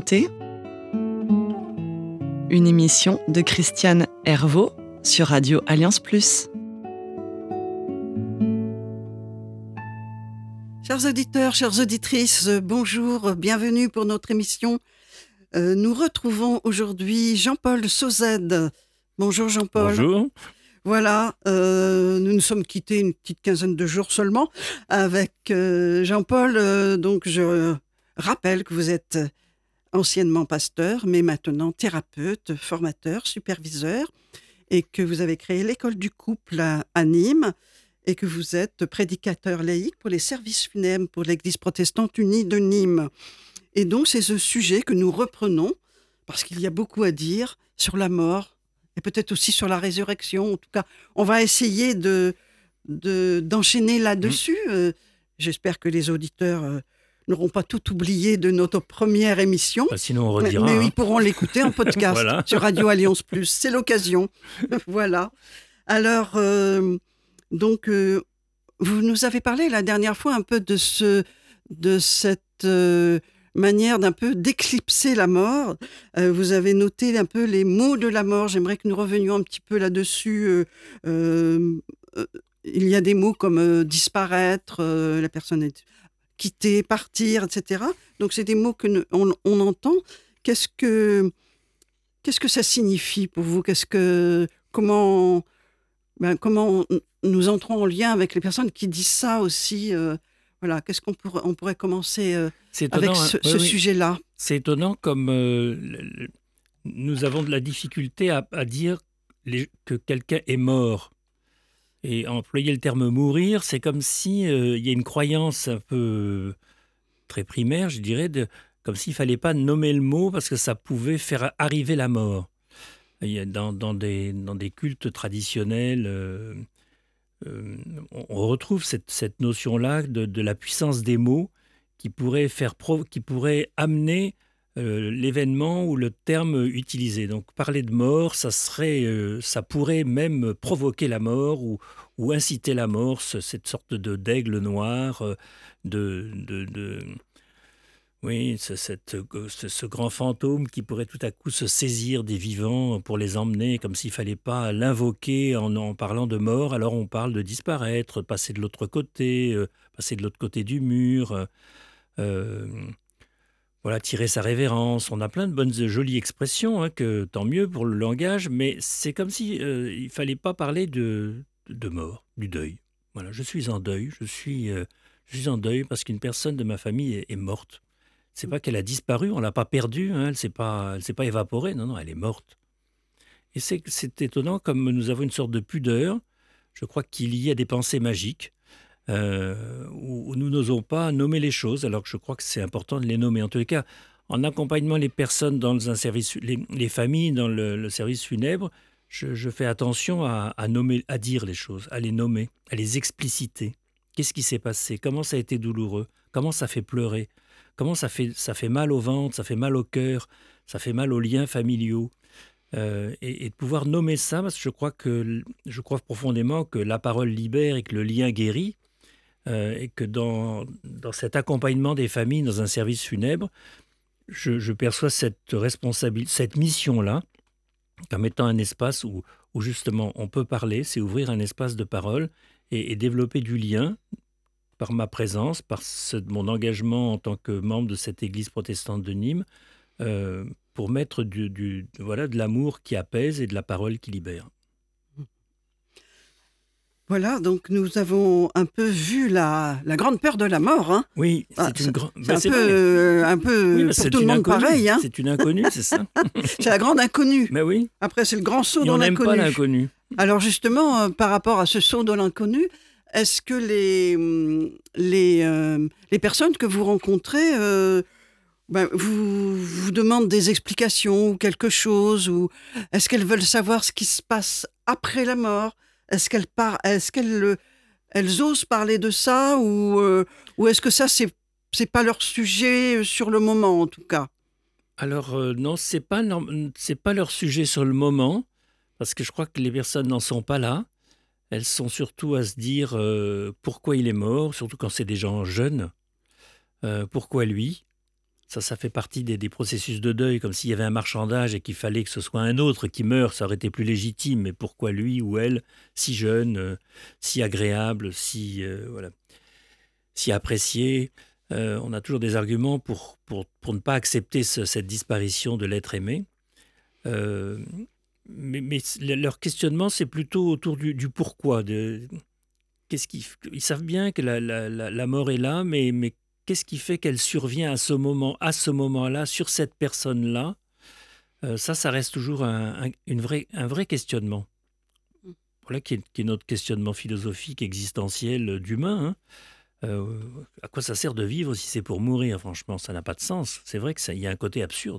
santé, une émission de Christiane Hervaux sur Radio Alliance Plus. Chers auditeurs, chères auditrices, bonjour, bienvenue pour notre émission. Nous retrouvons aujourd'hui Jean-Paul Sauzède. Bonjour Jean-Paul. Bonjour. Voilà, nous nous sommes quittés une petite quinzaine de jours seulement avec Jean-Paul. Donc je rappelle que vous êtes anciennement pasteur, mais maintenant thérapeute, formateur, superviseur, et que vous avez créé l'école du couple à Nîmes, et que vous êtes prédicateur laïque pour les services funèbres pour l'Église protestante unie de Nîmes. Et donc c'est ce sujet que nous reprenons, parce qu'il y a beaucoup à dire sur la mort, et peut-être aussi sur la résurrection. En tout cas, on va essayer d'enchaîner là-dessus. J'espère que les auditeurs n'auront pas tout oublié de notre première émission. Sinon, on redira. Mais ils pourront l'écouter en podcast Voilà. sur Radio Alliance Plus. C'est l'occasion. Voilà. Alors, vous nous avez parlé la dernière fois un peu de cette manière d'un peu d'éclipser la mort. Vous avez noté un peu les mots de la mort. J'aimerais que nous revenions un petit peu là-dessus. Il y a des mots comme disparaître, la personne est quitter, partir, etc. Donc c'est des mots que on entend. Qu'est-ce que ça signifie pour vous ? Comment nous entrons en lien avec les personnes qui disent ça aussi voilà, qu'est-ce qu'on pourrait commencer avec ce sujet-là ? C'est étonnant comme nous avons de la difficulté à dire que quelqu'un est mort. Et employer le terme mourir, c'est comme si il y a une croyance un peu très primaire, je dirais, comme s'il ne fallait pas nommer le mot parce que ça pouvait faire arriver la mort. Il y a dans des cultes traditionnels, on retrouve cette notion-là de la puissance des mots qui pourrait amener l'événement ou le terme utilisé. Donc parler de mort, ça pourrait même provoquer la mort ou inciter la mort, cette sorte d'aigle noir, oui, ce grand fantôme qui pourrait tout à coup se saisir des vivants pour les emmener, comme s'il ne fallait pas l'invoquer en parlant de mort. Alors on parle de disparaître, passer de l'autre côté du mur, voilà, tirer sa révérence. On a plein de bonnes, jolies expressions, que tant mieux pour le langage, mais c'est comme si il ne fallait pas parler de mort, du deuil. Voilà, je suis en deuil, je suis en deuil parce qu'une personne de ma famille est morte. C'est pas qu'elle a disparu, on l'a pas perdue, elle s'est pas évaporée, non, elle est morte. Et c'est étonnant comme nous avons une sorte de pudeur. Je crois qu'il y a des pensées magiques où nous n'osons pas nommer les choses, alors que je crois que c'est important de les nommer. En tous les cas, en accompagnement les personnes dans un service, les familles dans le service funèbre, je fais attention à nommer, à dire les choses, à les nommer, à les expliciter. Qu'est-ce qui s'est passé ? Comment ça a été douloureux ? Comment ça fait pleurer ? Comment ça fait mal au ventre, ça fait mal au cœur, ça fait mal aux liens familiaux. Et de pouvoir nommer ça, parce que je crois profondément que la parole libère et que le lien guérit, et que dans cet accompagnement des familles dans un service funèbre, je perçois cette responsabilité, cette mission-là, comme étant un espace où justement on peut parler, c'est ouvrir un espace de parole et développer du lien, par ma présence, par mon engagement en tant que membre de cette église protestante de Nîmes, pour mettre de l'amour qui apaise et de la parole qui libère. Voilà, donc nous avons un peu vu la grande peur de la mort. Oui, c'est une grande... C'est un peu oui, pour tout le monde pareil. C'est une inconnue, c'est ça. C'est la grande inconnue. Mais oui. Après, c'est le grand saut Et dans on l'inconnu. n'aime pas l'inconnu. Alors justement, par rapport à ce saut dans l'inconnu, est-ce que les personnes que vous rencontrez vous demandent des explications ou quelque chose, ou est-ce qu'elles veulent savoir ce qui se passe après la mort ? Est-ce qu'elles osent parler de ça, ou est-ce que ça c'est pas leur sujet sur le moment en tout cas ? Alors non, c'est pas leur sujet sur le moment, parce que je crois que les personnes n'en sont pas là. Elles sont surtout à se dire pourquoi il est mort, surtout quand c'est des gens jeunes. Pourquoi lui ? Ça fait partie des processus de deuil, comme s'il y avait un marchandage et qu'il fallait que ce soit un autre qui meure, ça aurait été plus légitime. Mais pourquoi lui ou elle, si jeune, si agréable, voilà, si apprécié? On a toujours des arguments pour ne pas accepter cette disparition de l'être aimé. Euh, mais leur questionnement, c'est plutôt autour du pourquoi. Ils savent bien que la mort est là, mais qu'est-ce qui fait qu'elle survient à ce moment-là, sur cette personne-là? Ça reste toujours un vrai questionnement. Voilà qui est notre questionnement philosophique, existentiel, d'humain. Hein. À quoi ça sert de vivre si c'est pour mourir? Franchement, ça n'a pas de sens. C'est vrai qu'il y a un côté absurde.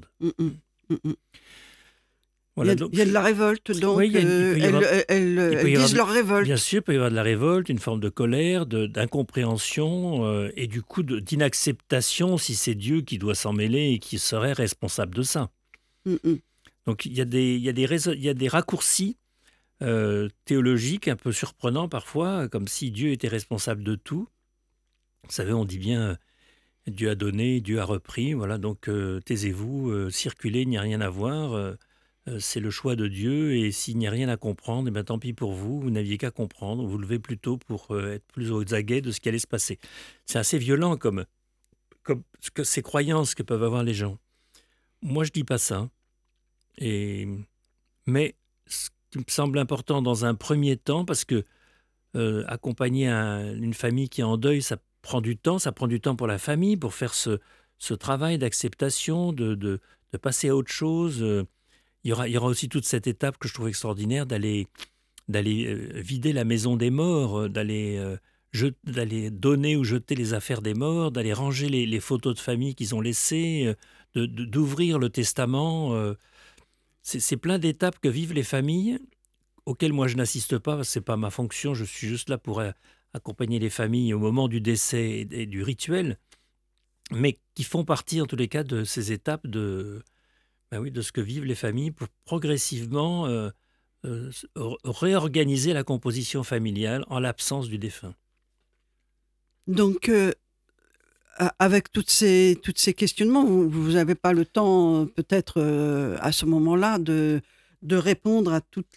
Voilà, il y a de la révolte, donc oui, elles disent leur révolte. Bien sûr, il peut y avoir de la révolte, une forme de colère, d'incompréhension et du coup d'inacceptation si c'est Dieu qui doit s'en mêler et qui serait responsable de ça. Donc il y a des raccourcis théologiques un peu surprenants parfois, comme si Dieu était responsable de tout. Vous savez, on dit bien Dieu a donné, Dieu a repris. Voilà, donc taisez-vous, circulez, il n'y a rien à voir. C'est le choix de Dieu et s'il n'y a rien à comprendre, eh bien, tant pis pour vous, vous n'aviez qu'à comprendre, vous levez plutôt pour être plus aux aguets de ce qui allait se passer. C'est assez violent comme ces croyances que peuvent avoir les gens. Moi, je ne dis pas ça. Mais ce qui me semble important dans un premier temps, parce que accompagner une famille qui est en deuil, ça prend du temps pour la famille, pour faire ce travail d'acceptation, de passer à autre chose. Il y aura aussi toute cette étape que je trouve extraordinaire d'aller vider la maison des morts, d'aller donner ou jeter les affaires des morts, d'aller ranger les photos de famille qu'ils ont laissées, d'ouvrir le testament. C'est plein d'étapes que vivent les familles, auxquelles moi je n'assiste pas, parce que ce n'est pas ma fonction, je suis juste là pour accompagner les familles au moment du décès et du rituel, mais qui font partie en tous les cas de ces étapes de ce que vivent les familles pour progressivement réorganiser la composition familiale en l'absence du défunt. Donc, avec toutes ces questionnements, vous n'avez pas le temps, peut-être, à ce moment-là, de répondre à tout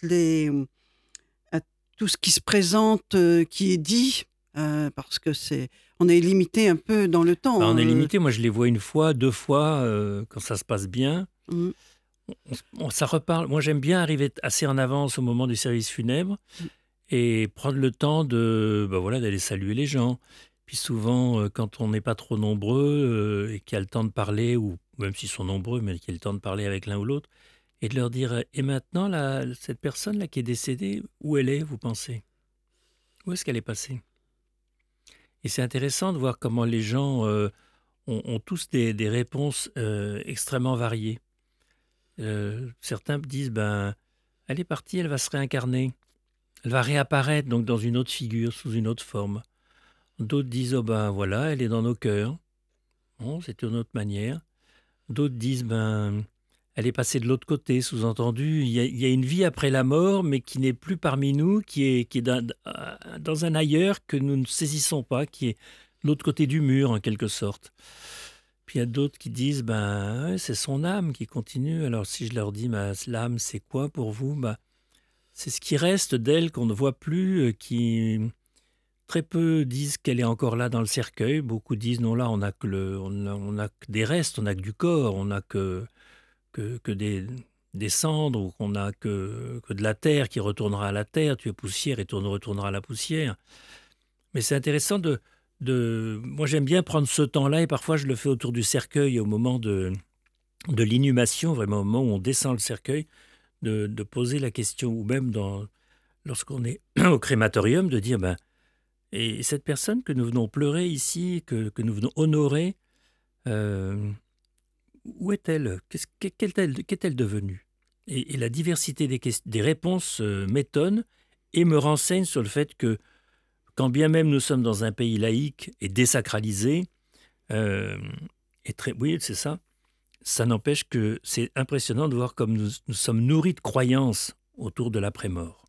ce qui se présente, qui est dit, parce que on est limité un peu dans le temps. On est limité. Moi, je les vois une fois, deux fois, quand ça se passe bien. Ça reparle. Moi, j'aime bien arriver assez en avance au moment du service funèbre et prendre le temps d'aller saluer les gens. Puis souvent, quand on n'est pas trop nombreux et qu'il y a le temps de parler, ou même s'ils sont nombreux, mais qu'il y a le temps de parler avec l'un ou l'autre, et de leur dire « Et maintenant, cette personne-là qui est décédée, où elle est, vous pensez? Où est-ce qu'elle est passée ?» Et c'est intéressant de voir comment les gens ont tous des réponses extrêmement variées. Certains disent elle est partie, elle va se réincarner, elle va réapparaître donc dans une autre figure, sous une autre forme. D'autres disent voilà, elle est dans nos cœurs. Bon, c'est une autre manière. D'autres disent elle est passée de l'autre côté, sous-entendu, il y a une vie après la mort, mais qui n'est plus parmi nous, qui est dans un ailleurs que nous ne saisissons pas, qui est de l'autre côté du mur en quelque sorte. Puis il y a d'autres qui disent c'est son âme qui continue. Alors si je leur dis l'âme c'est quoi pour vous? C'est ce qui reste d'elle qu'on ne voit plus, qui très peu disent qu'elle est encore là dans le cercueil. Beaucoup disent non, là on a que des restes, on n'a que du corps, on n'a que des cendres, ou qu'on n'a que de la terre qui retournera à la terre. Tu es poussière et retournera à la poussière. Mais c'est intéressant moi, j'aime bien prendre ce temps-là, et parfois je le fais autour du cercueil au moment de l'inhumation, vraiment au moment où on descend le cercueil, de poser la question, ou même lorsqu'on est au crématorium, de dire et cette personne que nous venons pleurer ici, que nous venons honorer, où est-elle? Qu'est-elle devenue? Et la diversité des réponses m'étonne et me renseigne sur le fait que quand bien même nous sommes dans un pays laïque et désacralisé, oui, c'est ça, ça n'empêche que c'est impressionnant de voir comme nous sommes nourris de croyances autour de l'après-mort.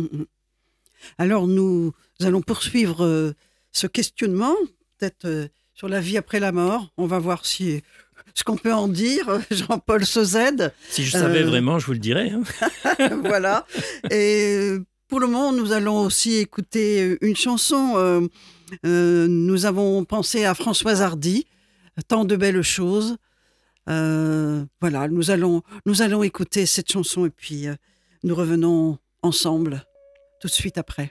Alors, nous allons poursuivre ce questionnement, peut-être sur la vie après la mort. On va voir ce qu'on peut en dire, Jean-Paul Sauzet. Si je savais vraiment, je vous le dirais. Voilà. Et pour le moment, nous allons aussi écouter une chanson. Nous avons pensé à Françoise Hardy, Tant de belles choses. Voilà, nous allons écouter cette chanson et puis nous revenons ensemble tout de suite après.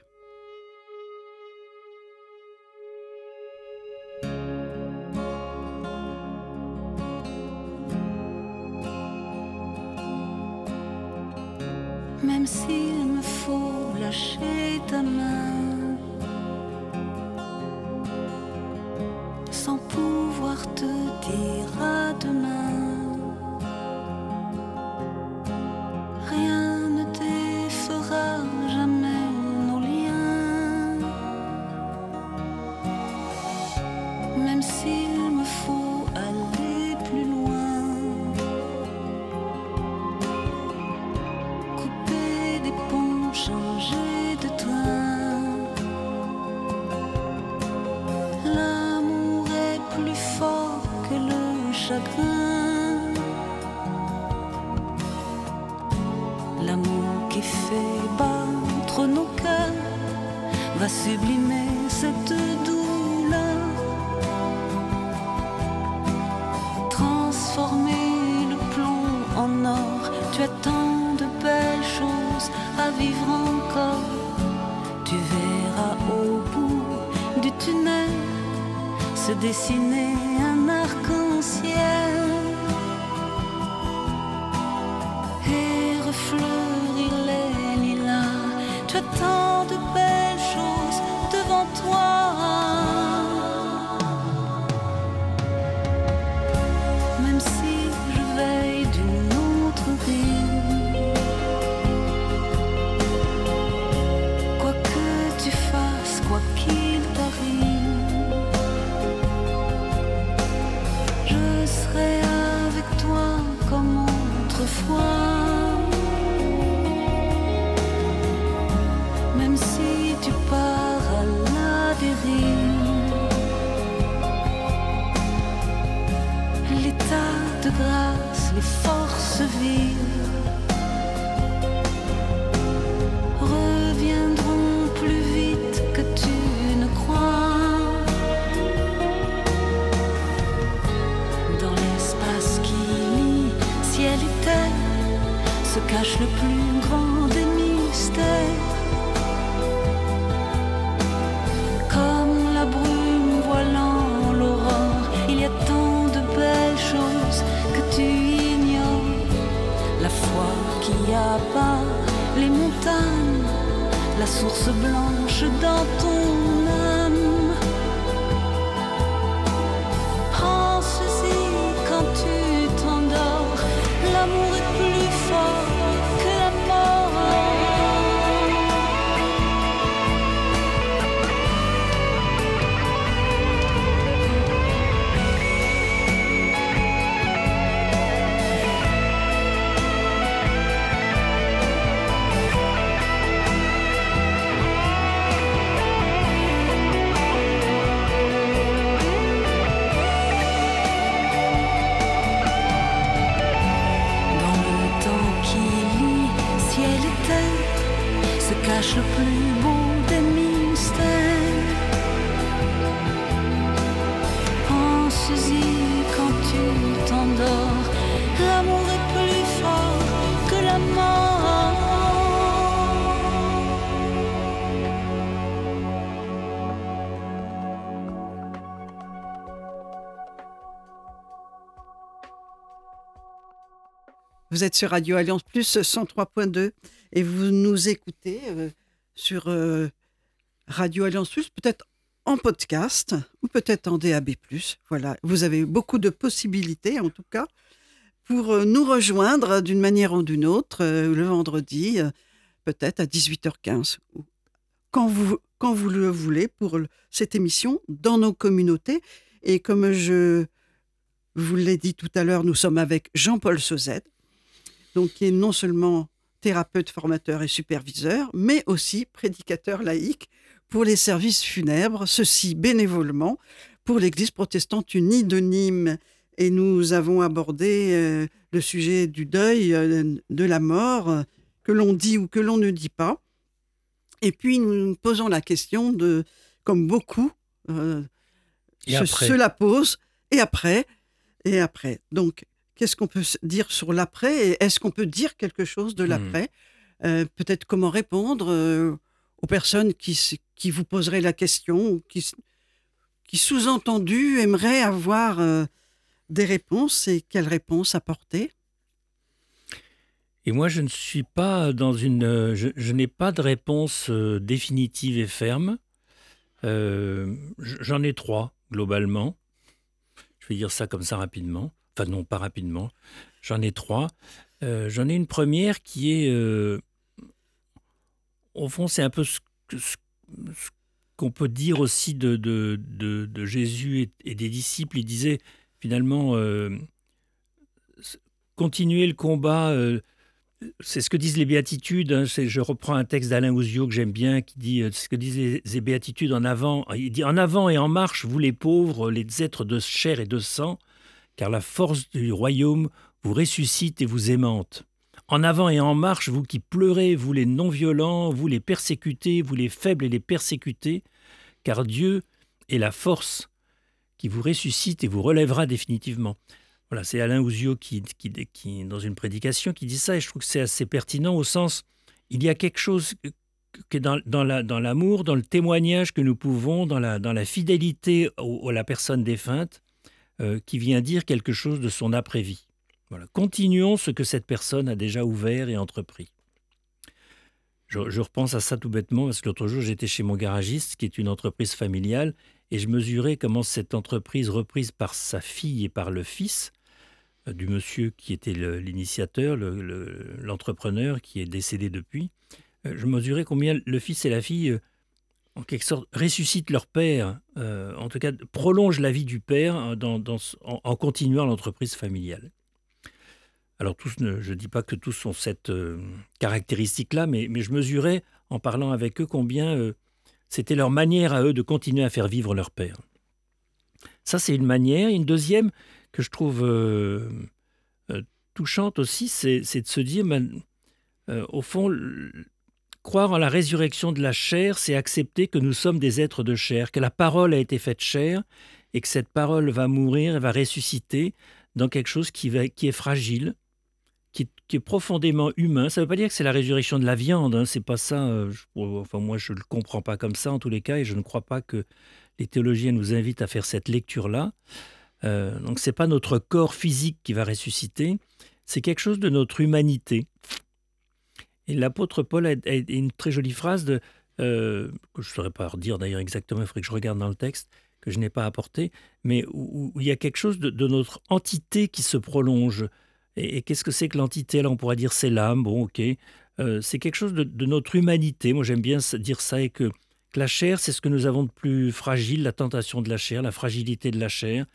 Même s'il me faut lâcher ta main, sans pouvoir te dire à demain, rien ne défera jamais nos liens. Même s'il me faut aller plus loin, couper des ponts, changer de train, l'amour est plus fort que le chagrin. L'amour qui fait battre nos cœurs va sublimer cette douleur, transformer le plomb en or. Tu as tant de belles choses à vivre encore. Tu verras au bout du tunnel se dessiner un arc-en-ciel et refleurir les lilas. Tu as tant de belles choses devant toi. Même si je veille d'une autre rive, quoi que tu fasses, quoi qu'il t'arrive, je serai avec toi comme autrefois. Même si tu pars à la dérive, l'état de grâce, les forces vives reviendront plus vite que tu ne crois. Dans l'espace qui lie ciel et terre se cache le plus grand des mystères. Comme la brume voilant l'aurore, il y a tant de belles choses que tu ignores. La foi qui abat les montagnes, la source blanche dans ton âme. Pense-y quand tu t'endors, l'amour est plus fort que la mort. Cache le plus beau des mystères. Pense-y quand tu t'endors, l'amour est plus fort que la mort. Vous êtes sur Radio Alliance Plus 103.2 et vous nous écoutez sur Radio Alliance Plus, peut-être en podcast ou peut-être en DAB+. Voilà, vous avez beaucoup de possibilités en tout cas pour nous rejoindre d'une manière ou d'une autre le vendredi, peut-être à 18h15 ou quand vous le voulez pour cette émission dans nos communautés. Et comme je vous l'ai dit tout à l'heure, nous sommes avec Jean-Paul Sauzet, donc qui est non seulement thérapeute, formateur et superviseur, mais aussi prédicateur laïque pour les services funèbres, ceci bénévolement, pour l'Église protestante unie de Nîmes. Et nous avons abordé le sujet du deuil, de la mort, que l'on dit ou que l'on ne dit pas. Et puis nous nous posons la question de, comme beaucoup, se la posent, et après. Donc, qu'est-ce qu'on peut dire sur l'après? Et est-ce qu'on peut dire quelque chose de l'après? Peut-être comment répondre aux personnes qui vous poseraient la question, ou qui sous-entendu aimeraient avoir des réponses, et quelles réponses apporter? Et moi, je ne suis pas je n'ai pas de réponse définitive et ferme. J'en ai 3, globalement. Je vais dire ça comme ça rapidement. Enfin non, pas rapidement. J'en ai 3. J'en ai une première qui est... au fond, c'est un peu ce qu'on peut dire aussi de Jésus et des disciples. Il disait finalement, continuer le combat... c'est ce que disent les béatitudes. Hein, je reprends un texte d'Alain Ouzio que j'aime bien, qui dit ce que disent les béatitudes en avant. Il dit: en avant et en marche, vous les pauvres, les êtres de chair et de sang, car la force du royaume vous ressuscite et vous aimante. En avant et en marche, vous qui pleurez, vous les non-violents, vous les persécutés, vous les faibles et les persécutés, car Dieu est la force qui vous ressuscite et vous relèvera définitivement. Voilà, c'est Alain Ouzio qui, dans une prédication, qui dit ça, et je trouve que c'est assez pertinent au sens, il y a quelque chose que dans l'amour, dans le témoignage que nous pouvons, dans la fidélité à la personne défunte, qui vient dire quelque chose de son après-vie. Voilà. Continuons ce que cette personne a déjà ouvert et entrepris. Je repense à ça tout bêtement, parce que l'autre jour, j'étais chez mon garagiste, qui est une entreprise familiale, et je mesurais comment cette entreprise, reprise par sa fille et par le fils, du monsieur qui était l'initiateur, l'entrepreneur qui est décédé depuis, je mesurais combien le fils et la fille, en quelque sorte, ressuscitent leur père, en tout cas prolongent la vie du père en continuant l'entreprise familiale. Alors je ne dis pas que tous ont cette caractéristique-là, mais je mesurais, en parlant avec eux, combien c'était leur manière à eux de continuer à faire vivre leur père. Ça, c'est une manière. Une deuxième que je trouve touchante aussi, c'est de se dire, au fond, croire en la résurrection de la chair, c'est accepter que nous sommes des êtres de chair, que la parole a été faite chair, et que cette parole va mourir et va ressusciter dans quelque chose qui est fragile, qui est profondément humain. Ça ne veut pas dire que c'est la résurrection de la viande, hein, c'est pas ça. Moi, je ne le comprends pas comme ça en tous les cas, et je ne crois pas que les théologiens nous invitent à faire cette lecture-là. Donc, ce n'est pas notre corps physique qui va ressusciter, c'est quelque chose de notre humanité. Et l'apôtre Paul a une très jolie phrase que je ne saurais pas redire d'ailleurs exactement, il faudrait que je regarde dans le texte, que je n'ai pas apporté, mais où il y a quelque chose de notre entité qui se prolonge. Et qu'est-ce que c'est que l'entité? Là, on pourrait dire c'est l'âme, bon, ok. C'est quelque chose de notre humanité. Moi, j'aime bien dire ça, et que la chair, c'est ce que nous avons de plus fragile, la tentation de la chair, la fragilité de la chair,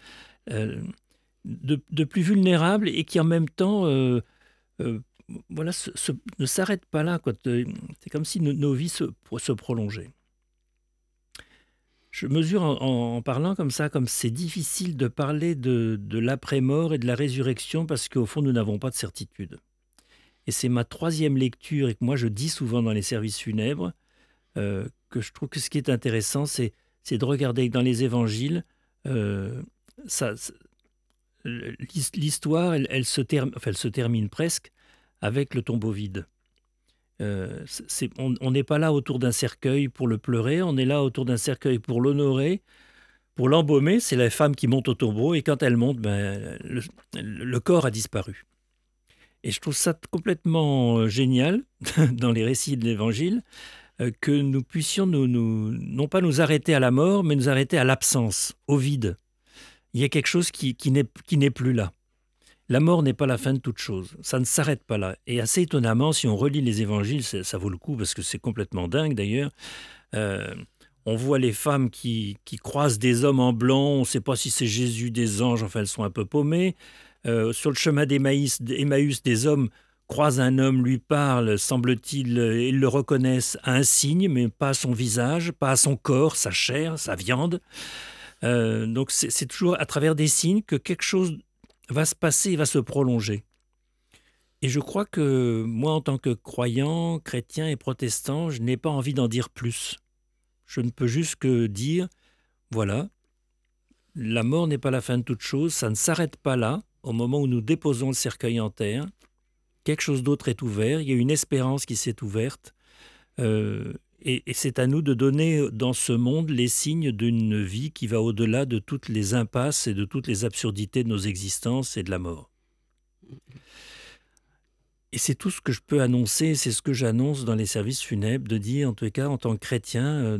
de plus vulnérable, et qui en même temps voilà, ne s'arrête pas là, quoi. C'est comme si nos vies se prolongeaient. Je mesure en parlant comme ça, comme c'est difficile de parler de l'après-mort et de la résurrection, parce qu'au fond, nous n'avons pas de certitude. Et c'est ma troisième lecture, et que moi je dis souvent dans les services funèbres, que je trouve que ce qui est intéressant, c'est de regarder que dans les évangiles, l'histoire, elle se termine presque avec le tombeau vide. On n'est pas là autour d'un cercueil pour le pleurer, on est là autour d'un cercueil pour l'honorer, pour l'embaumer. C'est la femme qui monte au tombeau, et quand elle monte, le corps a disparu. Et je trouve ça complètement génial dans les récits de l'Évangile, que nous puissions non pas nous arrêter à la mort, mais nous arrêter à l'absence, au vide. Il y a quelque chose qui n'est plus là. La mort n'est pas la fin de toute chose, ça ne s'arrête pas là. Et assez étonnamment, si on relit les évangiles, ça vaut le coup, parce que c'est complètement dingue d'ailleurs, on voit les femmes qui croisent des hommes en blanc, on ne sait pas si c'est Jésus, des anges, enfin elles sont un peu paumées. Sur le chemin d'Emmaüs, des hommes croisent un homme, lui parlent, semble-t-il, ils le reconnaissent à un signe, mais pas à son visage, pas à son corps, sa chair, sa viande. Donc c'est toujours à travers des signes que quelque chose va se passer et va se prolonger. Et je crois que moi, en tant que croyant, chrétien et protestant, je n'ai pas envie d'en dire plus. Je ne peux juste que dire, voilà, la mort n'est pas la fin de toute chose, ça ne s'arrête pas là. Au moment où nous déposons le cercueil en terre, quelque chose d'autre est ouvert, il y a une espérance qui s'est ouverte. Et c'est à nous de donner dans ce monde les signes d'une vie qui va au-delà de toutes les impasses et de toutes les absurdités de nos existences et de la mort. Et c'est tout ce que je peux annoncer, c'est ce que j'annonce dans les services funèbres, de dire, en tout cas, en tant que chrétien,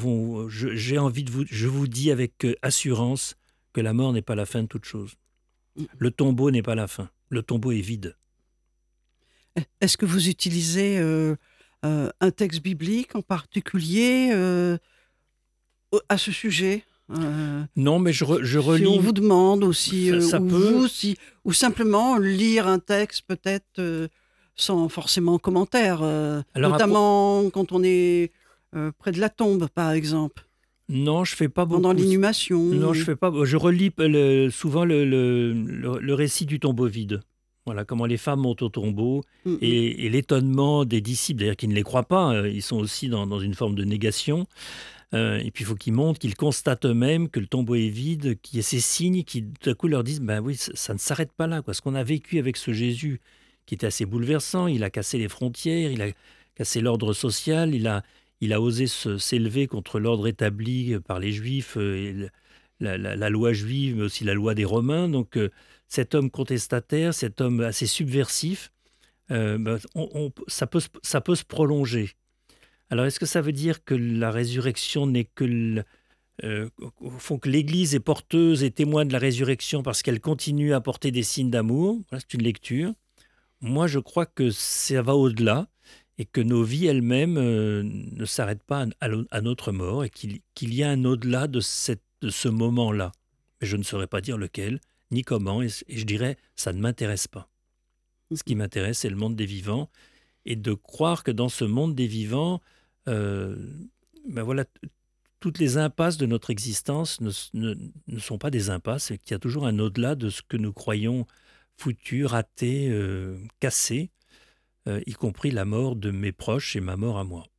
je vous dis avec assurance que la mort n'est pas la fin de toute chose. Le tombeau n'est pas la fin. Le tombeau est vide. Est-ce que vous utilisez un texte biblique en particulier à ce sujet Non, mais je relis. Si on vous demande aussi, ça peut. ou simplement lire un texte peut-être sans forcément commentaire, notamment quand on est près de la tombe, par exemple. Non, je fais pas beaucoup. Pendant l'inhumation. Non, je fais pas. Je relis souvent le récit du tombeau vide. Voilà, comment les femmes montent au tombeau et l'étonnement des disciples, d'ailleurs, qui ne les croient pas, ils sont aussi dans une forme de négation. Et puis il faut qu'ils montent, qu'ils constatent eux-mêmes que le tombeau est vide, qu'il y a ces signes qui tout à coup leur disent ben oui, ça ne s'arrête pas là, quoi. Ce qu'on a vécu avec ce Jésus qui était assez bouleversant, il a cassé les frontières, il a cassé l'ordre social, il a osé s'élever contre l'ordre établi par les Juifs, et la loi juive, mais aussi la loi des Romains. Donc cet homme contestataire, cet homme assez subversif, ça peut se prolonger. Alors, est-ce que ça veut dire que la résurrection n'est que au fond, que l'Église est porteuse et témoin de la résurrection parce qu'elle continue à porter des signes d'amour? Voilà, c'est une lecture. Moi, je crois que ça va au-delà et que nos vies elles-mêmes ne s'arrêtent pas à notre mort et qu'il y a un au-delà de ce moment-là. Mais je ne saurais pas dire lequel, ni comment, et je dirais, ça ne m'intéresse pas. Ce qui m'intéresse, c'est le monde des vivants, et de croire que dans ce monde des vivants, voilà, toutes les impasses de notre existence ne sont pas des impasses, et qu'il y a toujours un au-delà de ce que nous croyons foutu, raté, cassé, y compris la mort de mes proches et ma mort à moi.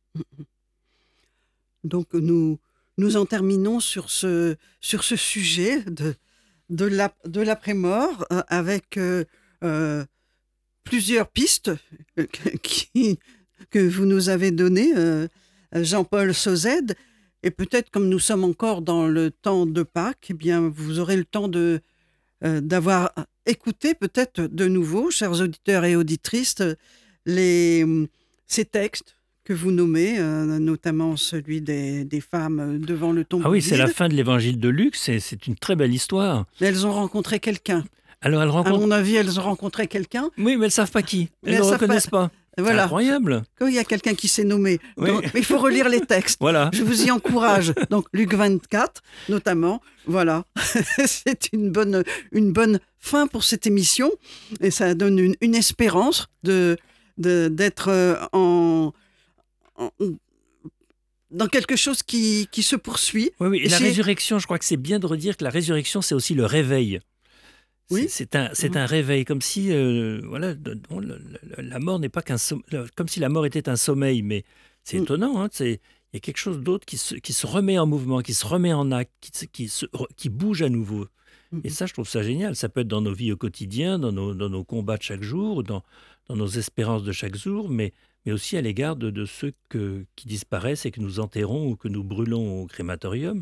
Donc nous en terminons sur ce sujet de l'après-mort avec plusieurs pistes que vous nous avez données, Jean-Paul Sauzède. Et peut-être, comme nous sommes encore dans le temps de Pâques, eh bien, vous aurez le temps d'avoir écouté peut-être de nouveau, chers auditeurs et auditrices, ces textes que vous nommez, notamment celui des femmes devant le tombeau. Ah oui, vide. c'est la fin de l'évangile de Luc, c'est une très belle histoire. Mais elles ont rencontré quelqu'un. Alors elles rencontrent... À mon avis, elles ont rencontré quelqu'un. Oui, mais elles ne savent pas qui. Elles ne savent reconnaissent pas. Voilà. C'est incroyable. Quand il y a quelqu'un qui s'est nommé. Oui. Donc, il faut relire les textes. Voilà. Je vous y encourage. Donc, Luc 24, notamment. Voilà. C'est une bonne fin pour cette émission. Et ça donne une espérance d'être dans quelque chose qui se poursuit. Oui. Et la résurrection, je crois que c'est bien de redire que la résurrection, c'est aussi le réveil. Oui. C'est un réveil, comme si la mort n'est pas comme si la mort était un sommeil, mais c'est étonnant. Hein, il y a quelque chose d'autre qui se remet en mouvement, qui se remet en acte, qui bouge à nouveau. Et ça, je trouve ça génial. Ça peut être dans nos vies au quotidien, dans nos combats de chaque jour, dans nos espérances de chaque jour, mais aussi à l'égard de ceux qui disparaissent et que nous enterrons ou que nous brûlons au crématorium.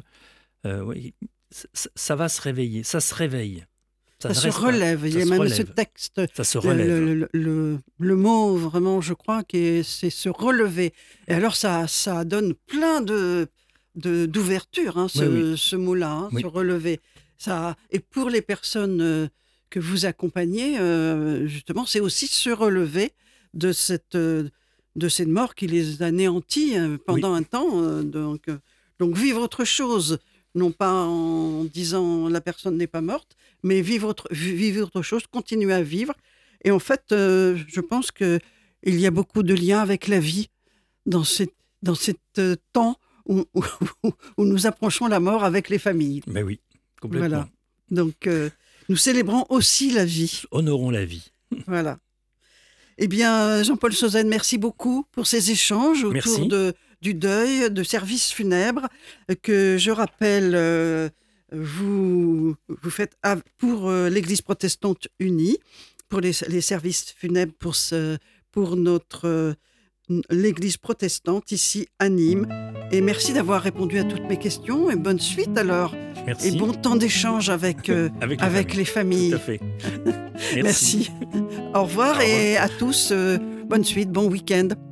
Ça va se réveiller, ça se réveille. Ça se relève. Il y a même ce texte. Ça se relève. Le mot, vraiment, je crois, c'est se relever. Et alors, ça donne plein d'ouverture, hein, ce mot-là, hein, se relever. Et pour les personnes que vous accompagnez, justement, c'est aussi se relever de cette mort qui les anéantit pendant un temps. Donc, vivre autre chose. Non pas en disant la personne n'est pas morte, mais vivre autre chose, continuer à vivre. Et en fait, je pense qu'il y a beaucoup de liens avec la vie dans cet temps où nous approchons la mort avec les familles. Ben oui, complètement. Voilà. Donc, nous célébrons aussi la vie. Honorons la vie. Voilà. Eh bien, Jean-Paul Sauzenne, merci beaucoup pour ces échanges autour du deuil, de services funèbres, que je rappelle, vous faites pour l'Église protestante unie, pour les services funèbres pour l'Église protestante ici à Nîmes. Et merci d'avoir répondu à toutes mes questions. Et bonne suite alors. Merci. Et bon temps d'échange avec les familles. Tout à fait. Merci. Au revoir et à tous, bonne suite, bon week-end.